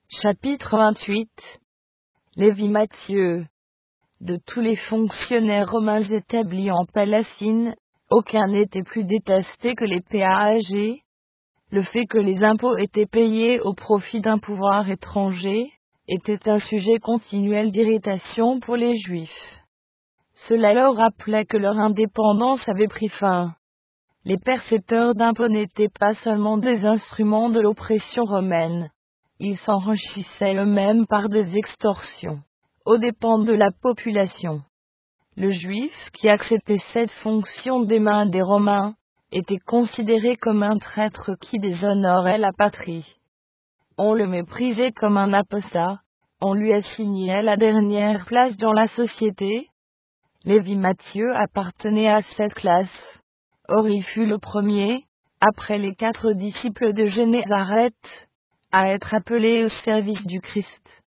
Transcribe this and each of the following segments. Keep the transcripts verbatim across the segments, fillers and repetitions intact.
Chapitre vingt-huit. Lévi Matthieu. De tous les fonctionnaires romains établis en Palestine, aucun n'était plus détesté que les péagers. Le fait que les impôts étaient payés au profit d'un pouvoir étranger, était un sujet continuel d'irritation pour les Juifs. Cela leur rappelait que leur indépendance avait pris fin. Les percepteurs d'impôts n'étaient pas seulement des instruments de l'oppression romaine. Ils s'enrichissaient eux-mêmes par des extorsions, aux dépens de la population. Le Juif qui acceptait cette fonction des mains des Romains, était considéré comme un traître qui déshonorait la patrie. On le méprisait comme un apostat, on lui assignait la dernière place dans la société. Lévi Matthieu appartenait à cette classe. Or il fut le premier, après les quatre disciples de Génézareth, à être appelé au service du Christ.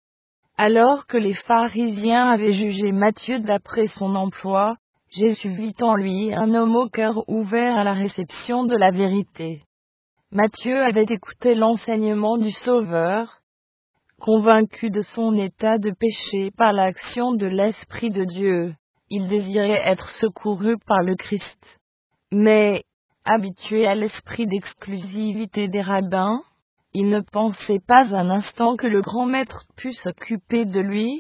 Alors que les pharisiens avaient jugé Matthieu d'après son emploi, Jésus vit en lui un homme au cœur ouvert à la réception de la vérité. Matthieu avait écouté l'enseignement du Sauveur. Convaincu de son état de péché par l'action de l'Esprit de Dieu, il désirait être secouru par le Christ. Mais, habitué à l'esprit d'exclusivité des rabbins, il ne pensait pas un instant que le grand maître pût s'occuper de lui.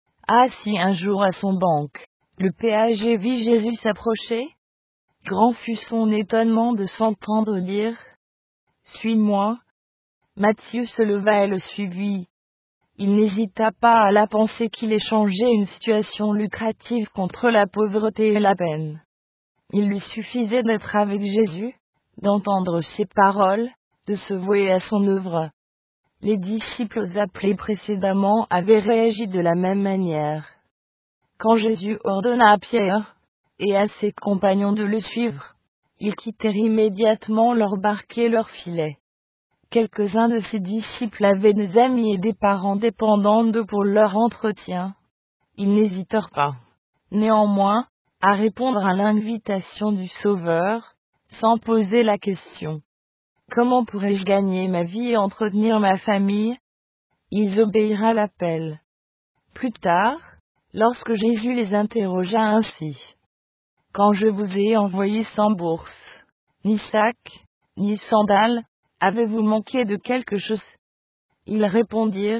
Assis un jour à son banc, le péager vit Jésus s'approcher. Grand fut son étonnement de s'entendre dire « Suis-moi ». Matthieu se leva et le suivit. Il n'hésita pas à la penser qu'il échangeait une situation lucrative contre la pauvreté et la peine. Il lui suffisait d'être avec Jésus, d'entendre ses paroles, de se vouer à son œuvre. Les disciples appelés précédemment avaient réagi de la même manière. Quand Jésus ordonna à Pierre et à ses compagnons de le suivre, ils quittèrent immédiatement leur barque et leur filet. Quelques-uns de ses disciples avaient des amis et des parents dépendants d'eux pour leur entretien. Ils n'hésitèrent pas, néanmoins, à répondre à l'invitation du Sauveur, sans poser la question. Comment pourrais-je gagner ma vie et entretenir ma famille? Ils obéirent à l'appel. Plus tard, lorsque Jésus les interrogea ainsi. Quand je vous ai envoyé sans bourse, ni sac, ni sandales, avez-vous manqué de quelque chose? Ils répondirent,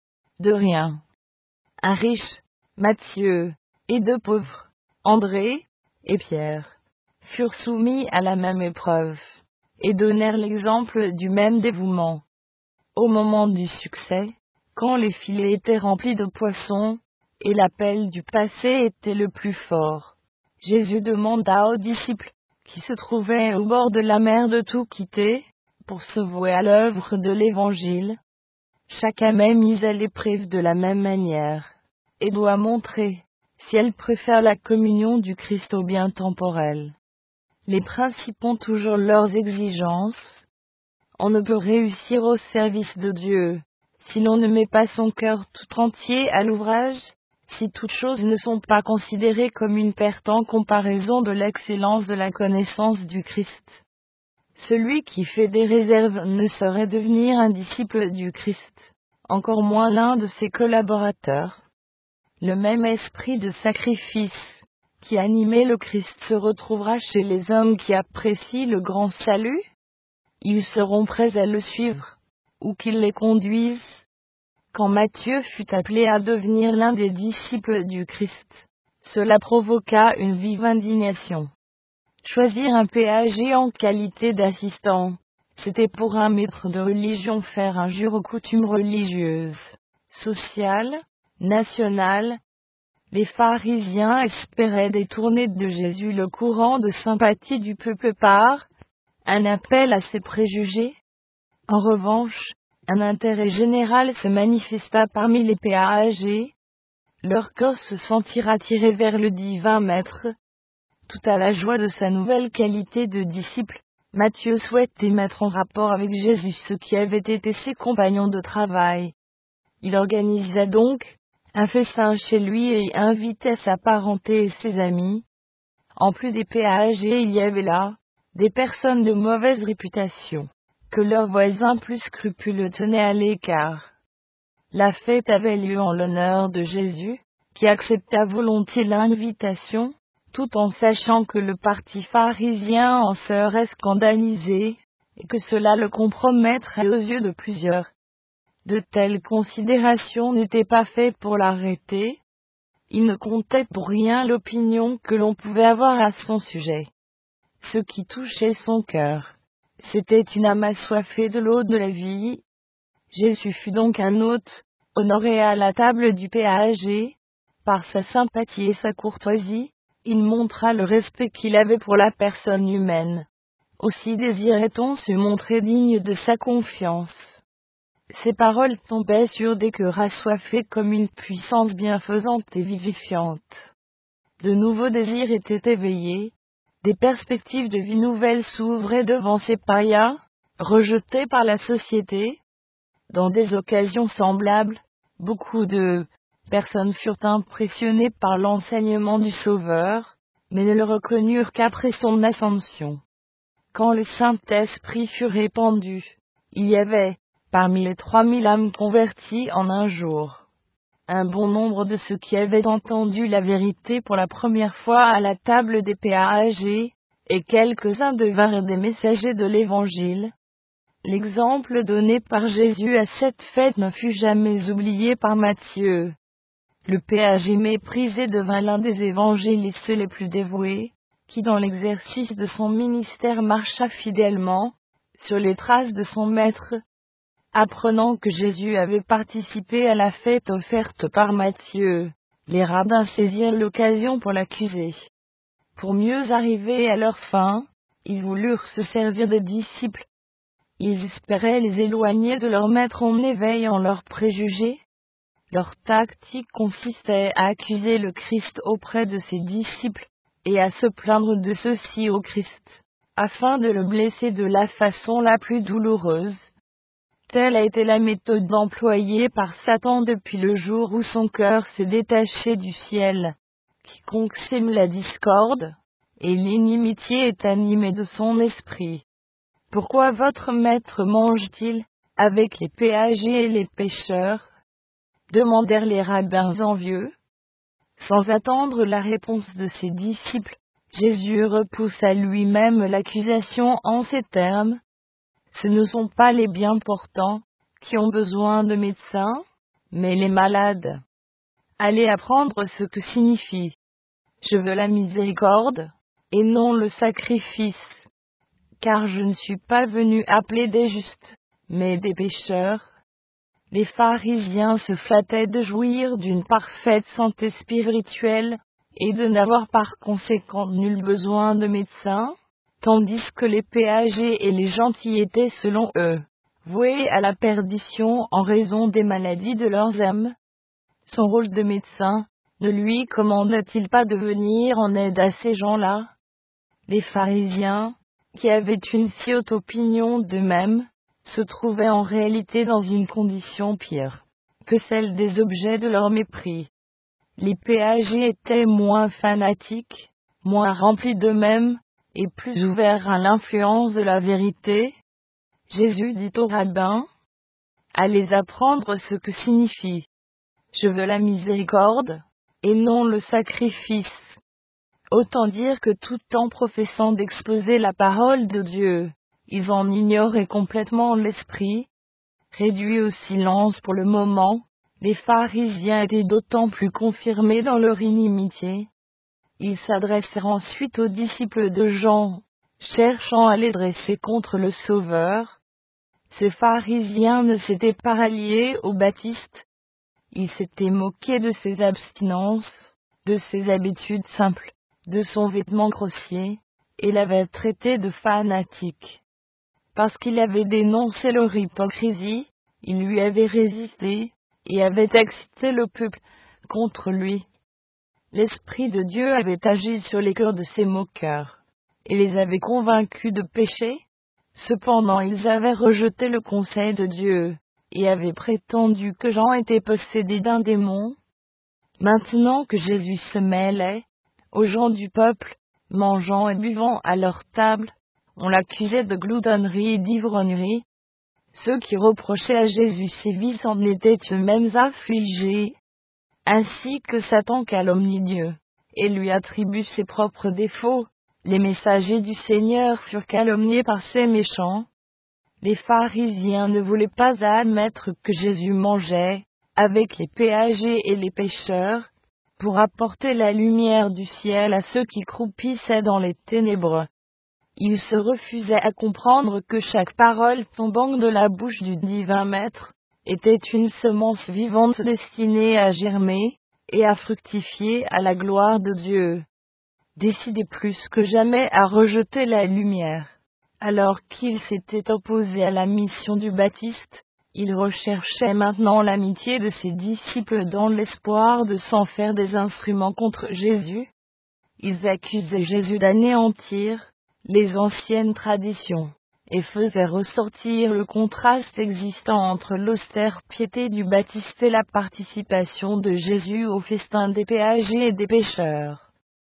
de rien. Un riche, Matthieu, et deux pauvres, André et Pierre, furent soumis à la même épreuve, et donnèrent l'exemple du même dévouement. Au moment du succès, quand les filets étaient remplis de poissons, et l'appel du passé était le plus fort, Jésus demanda aux disciples, qui se trouvaient au bord de la mer, de tout quitter, pour se vouer à l'œuvre de l'Évangile. Chacun est mise à l'épreuve de la même manière, et doit montrer si elle préfère la communion du Christ au bien temporel. Les principes ont toujours leurs exigences. On ne peut réussir au service de Dieu si l'on ne met pas son cœur tout entier à l'ouvrage, si toutes choses ne sont pas considérées comme une perte en comparaison de l'excellence de la connaissance du Christ. Celui qui fait des réserves ne saurait devenir un disciple du Christ, encore moins l'un de ses collaborateurs. Le même esprit de sacrifice qui animait le Christ se retrouvera chez les hommes qui apprécient le grand salut. Ils seront prêts à le suivre, où qu'il les conduise. Quand Matthieu fut appelé à devenir l'un des disciples du Christ, cela provoqua une vive indignation. Choisir un péager en qualité d'assistant, c'était pour un maître de religion faire injure aux coutumes religieuses, sociales, nationales. Les pharisiens espéraient détourner de Jésus le courant de sympathie du peuple par un appel à ses préjugés. En revanche, un intérêt général se manifesta parmi les péagers. Leur cœur se sentit attiré vers le divin maître. Tout à la joie de sa nouvelle qualité de disciple, Matthieu souhaitait mettre en rapport avec Jésus ceux qui avaient été ses compagnons de travail. Il organisa donc un festin chez lui et invitait sa parenté et ses amis. En plus des péagers, il y avait là des personnes de mauvaise réputation, que leurs voisins plus scrupuleux tenaient à l'écart. La fête avait lieu en l'honneur de Jésus, qui accepta volontiers l'invitation, tout en sachant que le parti pharisien en serait scandalisé, et que cela le compromettrait aux yeux de plusieurs. De telles considérations n'étaient pas faites pour l'arrêter. Il ne comptait pour rien l'opinion que l'on pouvait avoir à son sujet. Ce qui touchait son cœur, c'était une âme assoiffée de l'eau de la vie. Jésus fut donc un hôte, honoré à la table du péager. Par sa sympathie et sa courtoisie, il montra le respect qu'il avait pour la personne humaine. Aussi désirait-on se montrer digne de sa confiance. Ces paroles tombaient sur des cœurs assoiffés comme une puissance bienfaisante et vivifiante. De nouveaux désirs étaient éveillés, des perspectives de vie nouvelle s'ouvraient devant ces païens, rejetés par la société. Dans des occasions semblables, beaucoup de personnes furent impressionnées par l'enseignement du Sauveur, mais ne le reconnurent qu'après son ascension. Quand le Saint-Esprit fut répandu, il y avait, parmi les trois mille âmes converties en un jour, un bon nombre de ceux qui avaient entendu la vérité pour la première fois à la table des péagers, et quelques-uns devinrent des messagers de l'Évangile. L'exemple donné par Jésus à cette fête ne fut jamais oublié par Matthieu. Le péager méprisé devint l'un des évangélistes les plus dévoués, qui dans l'exercice de son ministère marcha fidèlement sur les traces de son maître. Apprenant que Jésus avait participé à la fête offerte par Matthieu, les rabbins saisirent l'occasion pour l'accuser. Pour mieux arriver à leur fin, ils voulurent se servir des disciples. Ils espéraient les éloigner de leur maître en éveillant leurs préjugés. Leur tactique consistait à accuser le Christ auprès de ses disciples, et à se plaindre de ceux-ci au Christ, afin de le blesser de la façon la plus douloureuse. Telle a été la méthode employée par Satan depuis le jour où son cœur s'est détaché du ciel. Quiconque sème la discorde et l'inimitié est animé de son esprit. Pourquoi votre maître mange-t-il avec les péagers et les pécheurs? Demandèrent les rabbins envieux. Sans attendre la réponse de ses disciples, Jésus repoussa lui-même l'accusation en ces termes. Ce ne sont pas les bien portants qui ont besoin de médecins, mais les malades. Allez apprendre ce que signifie « Je veux la miséricorde » et non le sacrifice. Car je ne suis pas venu appeler des justes, mais des pécheurs. Les pharisiens se flattaient de jouir d'une parfaite santé spirituelle, et de n'avoir par conséquent nul besoin de médecins, tandis que les péagers et les gentils étaient selon eux, voués à la perdition en raison des maladies de leurs âmes. Son rôle de médecin ne lui commanda-t-il pas de venir en aide à ces gens-là? Les pharisiens, qui avaient une si haute opinion d'eux-mêmes, se trouvaient en réalité dans une condition pire que celle des objets de leur mépris. Les péagers étaient moins fanatiques, moins remplis d'eux-mêmes, et plus ouverts à l'influence de la vérité. Jésus dit aux rabbins, « Allez apprendre ce que signifie « Je veux la miséricorde » et non le sacrifice. » Autant dire que tout en professant d'exposer la parole de Dieu, ils en ignoraient complètement l'esprit. Réduits au silence pour le moment, les pharisiens étaient d'autant plus confirmés dans leur inimitié. Ils s'adressèrent ensuite aux disciples de Jean, cherchant à les dresser contre le Sauveur. Ces pharisiens ne s'étaient pas ralliés aux baptistes. Ils s'étaient moqués de ses abstinences, de ses habitudes simples, de son vêtement grossier, et l'avaient traité de fanatique. Parce qu'il avait dénoncé leur hypocrisie, il lui avait résisté, et avait excité le peuple contre lui. L'Esprit de Dieu avait agi sur les cœurs de ces moqueurs, et les avait convaincus de péché. Cependant ils avaient rejeté le conseil de Dieu, et avaient prétendu que Jean était possédé d'un démon. Maintenant que Jésus se mêlait aux gens du peuple, mangeant et buvant à leur table, on l'accusait de gloutonnerie et d'ivrognerie. Ceux qui reprochaient à Jésus ses vices en étaient eux-mêmes affligés, ainsi que Satan calomnie Dieu, et lui attribue ses propres défauts. Les messagers du Seigneur furent calomniés par ces méchants. Les pharisiens ne voulaient pas admettre que Jésus mangeait avec les péagers et les pécheurs, pour apporter la lumière du ciel à ceux qui croupissaient dans les ténèbres. Ils se refusaient à comprendre que chaque parole tombant de la bouche du divin Maître était une semence vivante destinée à germer et à fructifier à la gloire de Dieu. Décidés plus que jamais à rejeter la lumière, alors qu'ils s'étaient opposés à la mission du Baptiste, ils recherchaient maintenant l'amitié de ses disciples dans l'espoir de s'en faire des instruments contre Jésus. Ils accusaient Jésus d'anéantir les anciennes traditions, et faisaient ressortir le contraste existant entre l'austère piété du Baptiste et la participation de Jésus au festin des péagers et des pécheurs.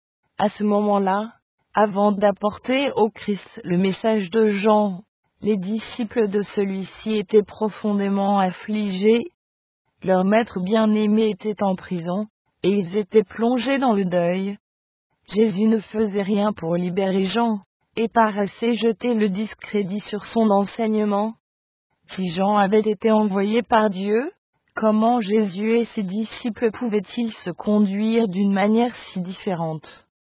À ce moment-là, avant d'apporter au Christ le message de Jean, les disciples de celui-ci étaient profondément affligés. Leur maître bien-aimé était en prison, et ils étaient plongés dans le deuil. Jésus ne faisait rien pour libérer Jean, et paraissait jeter le discrédit sur son enseignement. Si Jean avait été envoyé par Dieu, comment Jésus et ses disciples pouvaient-ils se conduire d'une manière si différente?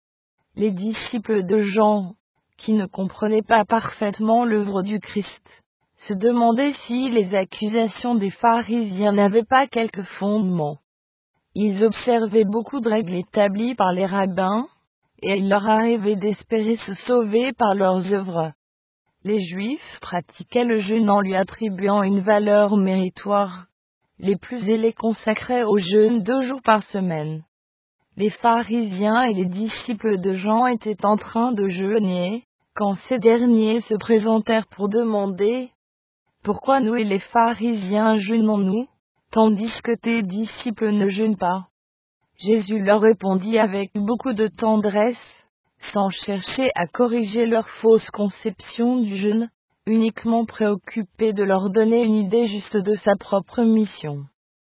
Les disciples de Jean, qui ne comprenaient pas parfaitement l'œuvre du Christ, se demandaient si les accusations des pharisiens n'avaient pas quelque fondement. Ils observaient beaucoup de règles établies par les rabbins, et il leur arrivait d'espérer se sauver par leurs œuvres. Les Juifs pratiquaient le jeûne en lui attribuant une valeur méritoire. Les plus zélés consacraient au jeûne deux jours par semaine. Les pharisiens et les disciples de Jean étaient en train de jeûner, quand ces derniers se présentèrent pour demander « Pourquoi nous et les pharisiens jeûnons-nous, tandis que tes disciples ne jeûnent pas ?» Jésus leur répondit avec beaucoup de tendresse, sans chercher à corriger leur fausse conception du jeûne, uniquement préoccupé de leur donner une idée juste de sa propre mission.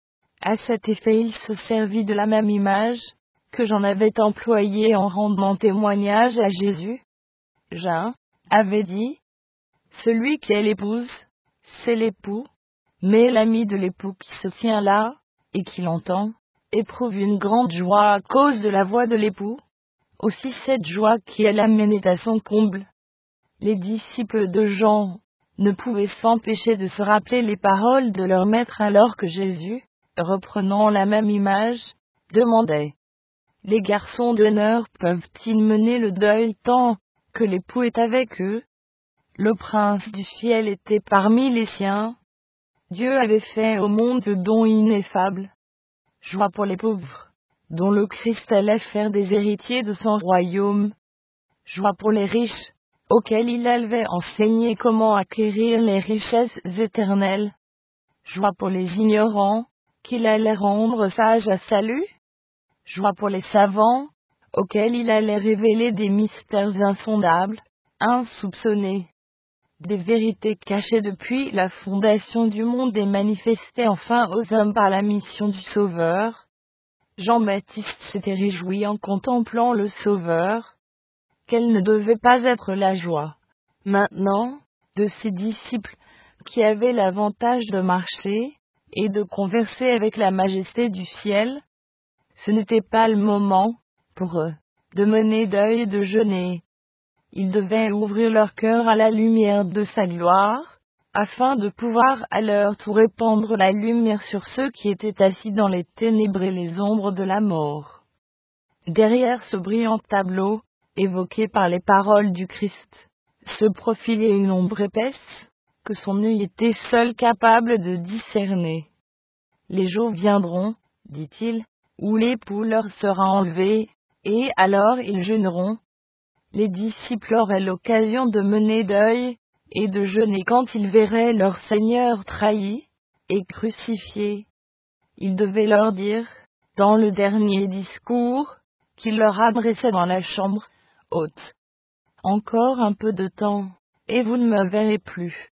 À cet effet, il se servit de la même image que j'en avais employée en rendant témoignage à Jésus. Jean avait dit, « Celui qui est l'épouse, c'est l'époux, mais l'ami de l'époux qui se tient là, et qui l'entend, éprouve une grande joie à cause de la voix de l'époux. Aussi cette joie qui l'amène est à son comble. » Les disciples de Jean ne pouvaient s'empêcher de se rappeler les paroles de leur maître alors que Jésus, reprenant la même image, demandait « Les garçons d'honneur peuvent-ils mener le deuil tant que l'époux est avec eux? Le prince du ciel était parmi les siens. Dieu avait fait au monde le don ineffable. Joie pour les pauvres, dont le Christ allait faire des héritiers de son royaume. Joie pour les riches, auxquels il allait enseigner comment acquérir les richesses éternelles. Joie pour les ignorants, qu'il allait rendre sages à salut. Joie pour les savants, auxquels il allait révéler des mystères insondables, insoupçonnés. Des vérités cachées depuis la fondation du monde et manifestées enfin aux hommes par la mission du Sauveur. Jean-Baptiste s'était réjoui en contemplant le Sauveur. Quelle ne devait pas être la joie, maintenant, de ses disciples, qui avaient l'avantage de marcher et de converser avec la majesté du ciel. Ce n'était pas le moment, pour eux, de mener deuil et de jeûner. Ils devaient ouvrir leur cœur à la lumière de sa gloire, afin de pouvoir à leur tour répandre la lumière sur ceux qui étaient assis dans les ténèbres et les ombres de la mort. Derrière ce brillant tableau, évoqué par les paroles du Christ, se profilait une ombre épaisse, que son œil était seul capable de discerner. Les jours viendront, dit-il, où l'époux leur sera enlevé, et alors ils jeûneront. Les disciples auraient l'occasion de mener deuil, et de jeûner quand ils verraient leur Seigneur trahi, et crucifié. Il devait leur dire, dans le dernier discours, qu'il leur adressait dans la chambre haute. Encore un peu de temps, et vous ne me verrez plus.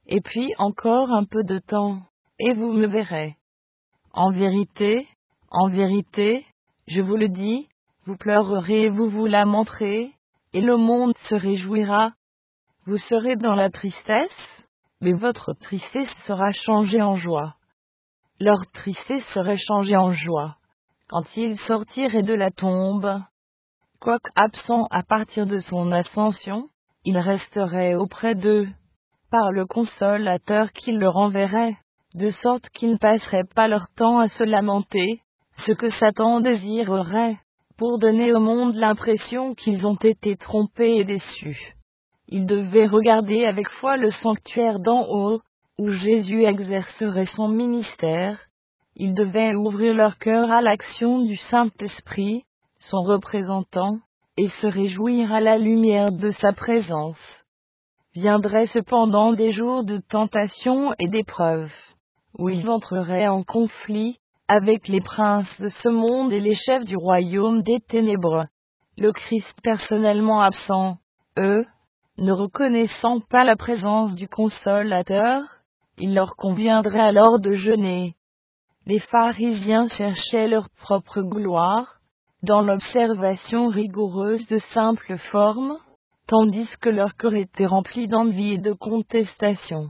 Et puis encore un peu de temps, et vous me verrez. En vérité, en vérité, je vous le dis, vous pleurerez et vous vous lamenterez, et le monde se réjouira. Vous serez dans la tristesse, mais votre tristesse sera changée en joie. Leur tristesse serait changée en joie quand ils sortiraient de la tombe. Quoique absent à partir de son ascension, il resterait auprès d'eux, par le consolateur qu'il leur enverrait, de sorte qu'ils ne passeraient pas leur temps à se lamenter, ce que Satan désirerait, pour donner au monde l'impression qu'ils ont été trompés et déçus. Ils devaient regarder avec foi le sanctuaire d'en haut, où Jésus exercerait son ministère. Ils devaient ouvrir leur cœur à l'action du Saint-Esprit, son représentant, et se réjouir à la lumière de sa présence. Viendraient cependant des jours de tentation et d'épreuve, où ils entreraient en conflit avec les princes de ce monde et les chefs du royaume des ténèbres. Le Christ personnellement absent, eux, ne reconnaissant pas la présence du Consolateur, il leur conviendrait alors de jeûner. Les pharisiens cherchaient leur propre gloire, dans l'observation rigoureuse de simples formes, tandis que leur cœur était rempli d'envie et de contestation.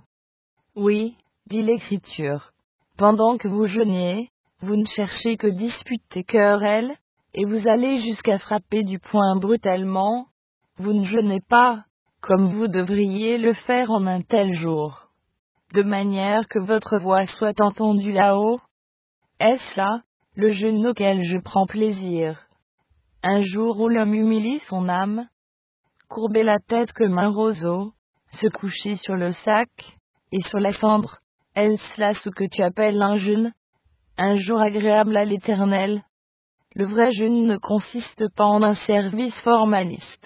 Oui, dit l'Écriture, pendant que vous jeûniez, vous ne cherchez que disputes et querelles, et vous allez jusqu'à frapper du poing brutalement. Vous ne jeûnez pas, comme vous devriez le faire en un tel jour, de manière que votre voix soit entendue là-haut. Est-ce là, le jeûne auquel je prends plaisir? Un jour où l'homme humilie son âme, courber la tête comme un roseau, se coucher sur le sac, et sur la cendre, est-ce là ce que tu appelles un jeûne? Un jour agréable à l'Éternel? Le vrai jeûne ne consiste pas en un service formaliste.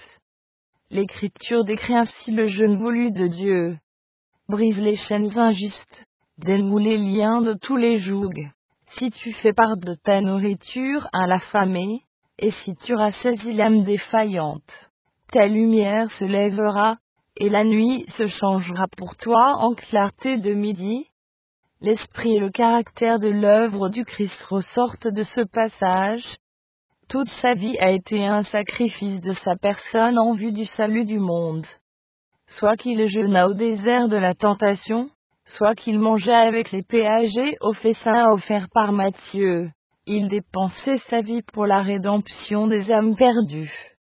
L'Écriture décrit ainsi le jeûne voulu de Dieu. Brise les chaînes injustes, dénoue les liens de tous les jougs. Si tu fais part de ta nourriture à l'affamé, et si tu rassaisis l'âme défaillante, ta lumière se lèvera, et la nuit se changera pour toi en clarté de midi. L'esprit et le caractère de l'œuvre du Christ ressortent de ce passage. Toute sa vie a été un sacrifice de sa personne en vue du salut du monde. Soit qu'il jeûna au désert de la tentation, soit qu'il mangeait avec les péagers au festin offert par Matthieu, il dépensait sa vie pour la rédemption des âmes perdues.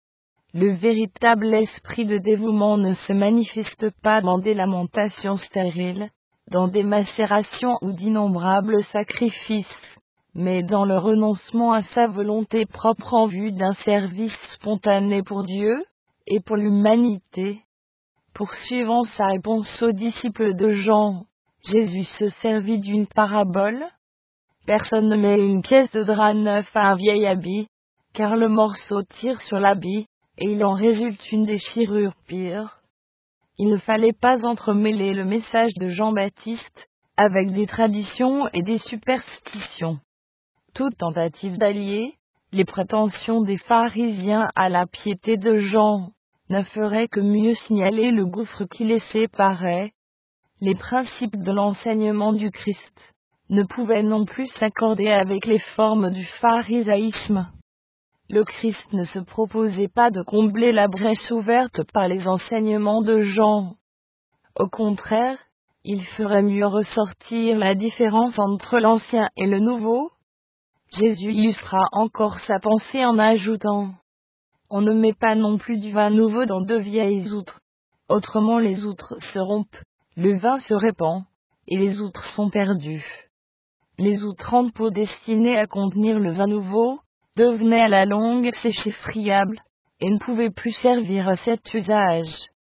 Le véritable esprit de dévouement ne se manifeste pas dans des lamentations stériles, dans des macérations ou d'innombrables sacrifices, mais dans le renoncement à sa volonté propre en vue d'un service spontané pour Dieu et pour l'humanité. Poursuivant sa réponse aux disciples de Jean, Jésus se servit d'une parabole. Personne ne met une pièce de drap neuf à un vieil habit, car le morceau tire sur l'habit, et il en résulte une déchirure pire. Il ne fallait pas entremêler le message de Jean-Baptiste avec des traditions et des superstitions. Toute tentative d'allier les prétentions des pharisiens à la piété de Jean ne ferait que mieux signaler le gouffre qui les séparait. Les principes de l'enseignement du Christ ne pouvaient non plus s'accorder avec les formes du pharisaïsme. Le Christ ne se proposait pas de combler la brèche ouverte par les enseignements de Jean. Au contraire, il ferait mieux ressortir la différence entre l'Ancien et le Nouveau. Jésus illustra encore sa pensée en ajoutant: on ne met pas non plus du vin nouveau dans de vieilles outres. Autrement les outres se rompent, le vin se répand, et les outres sont perdues. Les outres en pot destinées à contenir le vin nouveau devenaient à la longue séchées friables, et ne pouvaient plus servir à cet usage.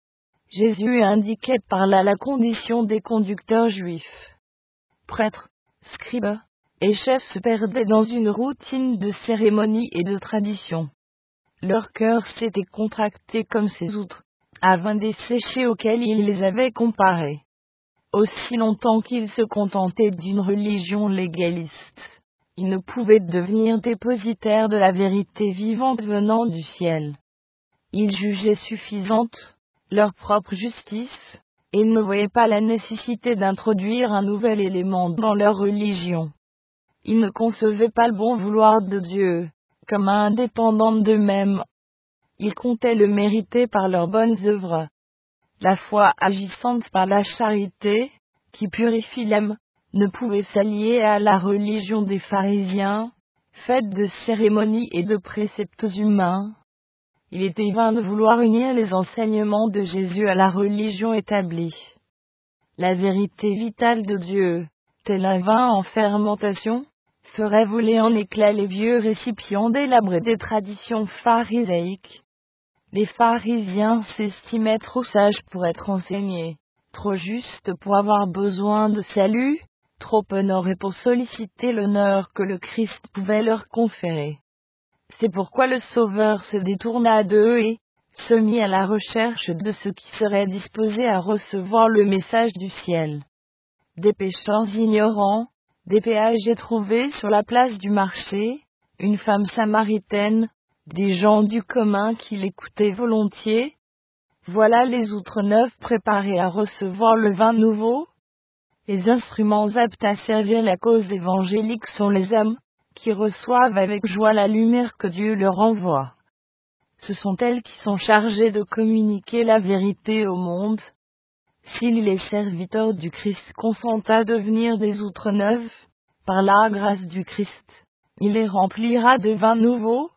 Jésus indiquait par là la condition des conducteurs juifs. Prêtres, scribes et chefs se perdaient dans une routine de cérémonies et de traditions. Leur cœur s'était contracté comme ces outres, avant des séchés auxquels il les avait comparés. Aussi longtemps qu'ils se contentaient d'une religion légaliste, ils ne pouvaient devenir dépositaires de la vérité vivante venant du ciel. Ils jugeaient suffisante leur propre justice, Ils ne voyaient pas la nécessité d'introduire un nouvel élément dans leur religion. Ils ne concevaient pas le bon vouloir de Dieu comme indépendant d'eux-mêmes. Ils comptaient le mériter par leurs bonnes œuvres. La foi agissante par la charité, qui purifie l'âme, ne pouvait s'allier à la religion des pharisiens, faite de cérémonies et de préceptes humains. Il était vain de vouloir unir les enseignements de Jésus à la religion établie. La vérité vitale de Dieu, tel un vin en fermentation, ferait voler en éclats les vieux récipients délabrés des traditions pharisaïques. Les pharisiens s'estimaient trop sages pour être enseignés, trop justes pour avoir besoin de salut, trop honorés pour solliciter l'honneur que le Christ pouvait leur conférer. C'est pourquoi le Sauveur se détourna d'eux et se mit à la recherche de ceux qui seraient disposés à recevoir le message du ciel. Des pécheurs ignorants, des péagers trouvés sur la place du marché, une femme samaritaine, des gens du commun qui l'écoutaient volontiers. Voilà les outres neuves préparés à recevoir le vin nouveau. Les instruments aptes à servir la cause évangélique sont les âmes qui reçoivent avec joie la lumière que Dieu leur envoie. Ce sont elles qui sont chargées de communiquer la vérité au monde. Si les serviteurs du Christ consentent à devenir des outres neuves, par la grâce du Christ, il les remplira de vin nouveau.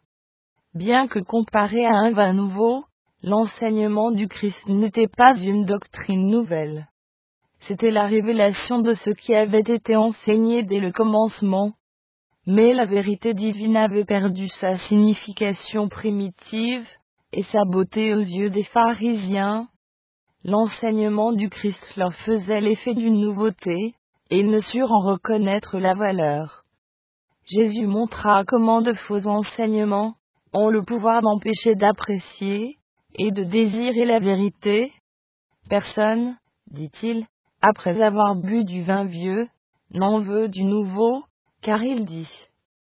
Bien que comparé à un vin nouveau, l'enseignement du Christ n'était pas une doctrine nouvelle. C'était la révélation de ce qui avait été enseigné dès le commencement. Mais la vérité divine avait perdu sa signification primitive et sa beauté aux yeux des pharisiens. L'enseignement du Christ leur faisait l'effet d'une nouveauté, et ils ne surent en reconnaître la valeur. Jésus montra comment de faux enseignements ont le pouvoir d'empêcher d'apprécier et de désirer la vérité. Personne, dit-il, après avoir bu du vin vieux, n'en veut du nouveau, car il dit: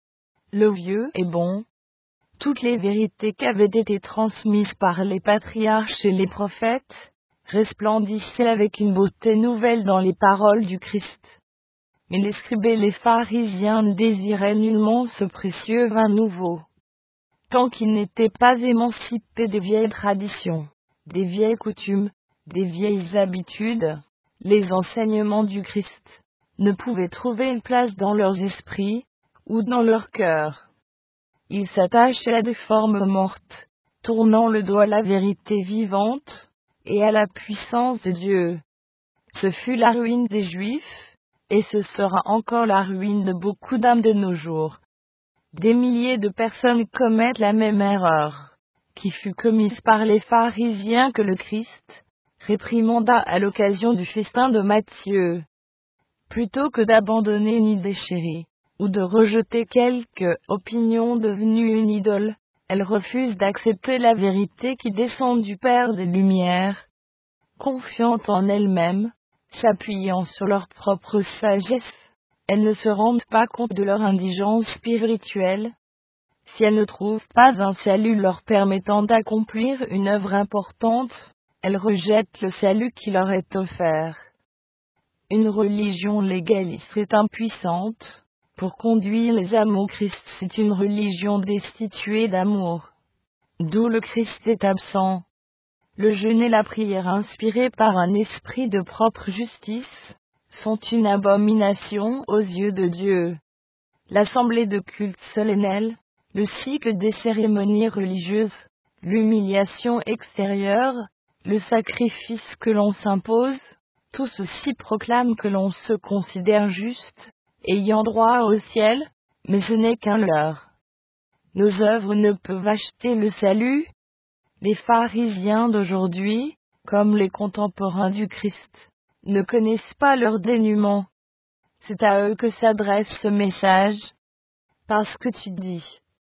le vieux est bon. Toutes les vérités qui avaient été transmises par les patriarches et les prophètes resplendissaient avec une beauté nouvelle dans les paroles du Christ. Mais les scribes et les pharisiens ne désiraient nullement ce précieux vin nouveau, tant qu'ils n'étaient pas émancipés des vieilles traditions, des vieilles coutumes, des vieilles habitudes. Les enseignements du Christ ne pouvaient trouver une place dans leurs esprits ou dans leur cœur. Ils s'attachaient à des formes mortes, tournant le dos à la vérité vivante et à la puissance de Dieu. Ce fut la ruine des Juifs, et ce sera encore la ruine de beaucoup d'âmes de nos jours. Des milliers de personnes commettent la même erreur, qui fut commise par les pharisiens que le Christ réprimanda à l'occasion du festin de Matthieu. Plutôt que d'abandonner une idée chérie, ou de rejeter quelque opinion devenue une idole, elles refusent d'accepter la vérité qui descend du Père des Lumières. Confiantes en elles-mêmes, s'appuyant sur leur propre sagesse, elles ne se rendent pas compte de leur indigence spirituelle. Si elles ne trouvent pas un salut leur permettant d'accomplir une œuvre importante, elles rejettent le salut qui leur est offert. Une religion légaliste est impuissante pour conduire les âmes au Christ. C'est une religion destituée d'amour, d'où le Christ est absent. Le jeûne et la prière inspirés par un esprit de propre justice sont une abomination aux yeux de Dieu. L'assemblée de culte solennel, le cycle des cérémonies religieuses, l'humiliation extérieure, le sacrifice que l'on s'impose, tout ceci proclame que l'on se considère juste, ayant droit au ciel, mais ce n'est qu'un leurre. Nos œuvres ne peuvent acheter le salut. Les pharisiens d'aujourd'hui, comme les contemporains du Christ, ne connaissent pas leur dénuement. C'est à eux que s'adresse ce message. Parce que tu dis: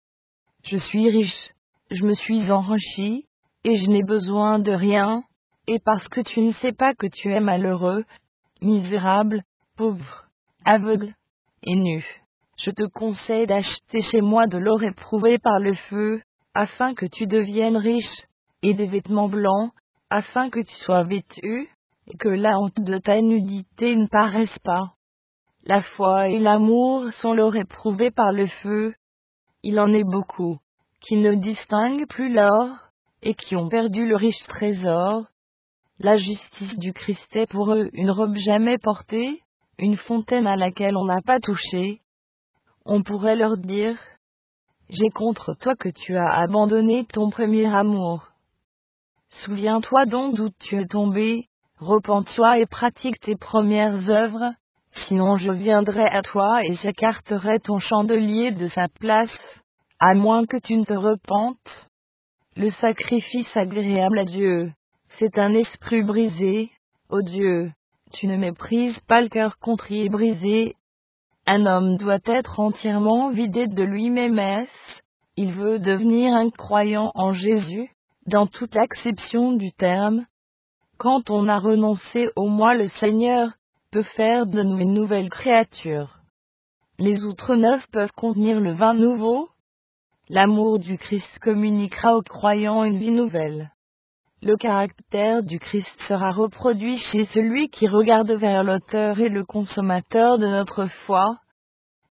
je suis riche, je me suis enrichi, et je n'ai besoin de rien, et parce que tu ne sais pas que tu es malheureux, misérable, pauvre, aveugle et nu, je te conseille d'acheter chez moi de l'or éprouvé par le feu, afin que tu deviennes riche, et des vêtements blancs, afin que tu sois vêtu, et que la honte de ta nudité ne paraisse pas. La foi et l'amour sont l'or éprouvé par le feu. Il en est beaucoup qui ne distinguent plus l'or, et qui ont perdu le riche trésor. La justice du Christ est pour eux une robe jamais portée, une fontaine à laquelle on n'a pas touché. On pourrait leur dire: j'ai contre toi que tu as abandonné ton premier amour. Souviens-toi donc d'où tu es tombé, repens-toi et pratique tes premières œuvres, sinon je viendrai à toi et j'écarterai ton chandelier de sa place, à moins que tu ne te repentes. Le sacrifice agréable à Dieu, c'est un esprit brisé. Ô Dieu, tu ne méprises pas le cœur contrit et brisé. Un homme doit être entièrement vidé de lui-même. Est-ce il veut devenir un croyant en Jésus, dans toute l'acception du terme. Quand on a renoncé au moi, le Seigneur peut faire de nous une nouvelle créature. Les outres neufs peuvent contenir le vin nouveau. L'amour du Christ communiquera aux croyants une vie nouvelle. Le caractère du Christ sera reproduit chez celui qui regarde vers l'auteur et le consommateur de notre foi.